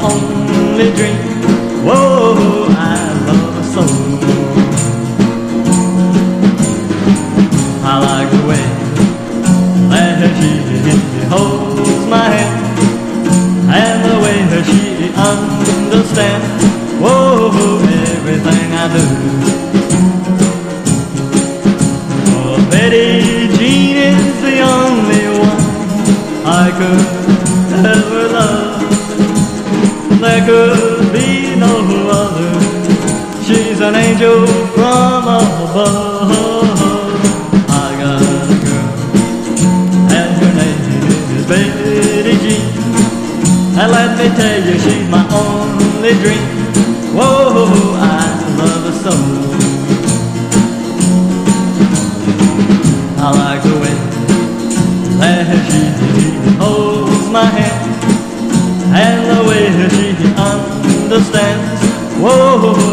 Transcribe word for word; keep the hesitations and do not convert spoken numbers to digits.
only dream. Whoa, I love her so. I like the way that she holds my hand, and the way that she understands, whoa, everything I do. Oh, Betty Jean is the only one I could ever love. There could be no other. She's an angel from above. I got a girl, and her name is Betty Jean. And let me tell you, she's my only dream. Whoa, I love her so. I like the way that she holds my hand, and the way she understands, whoa,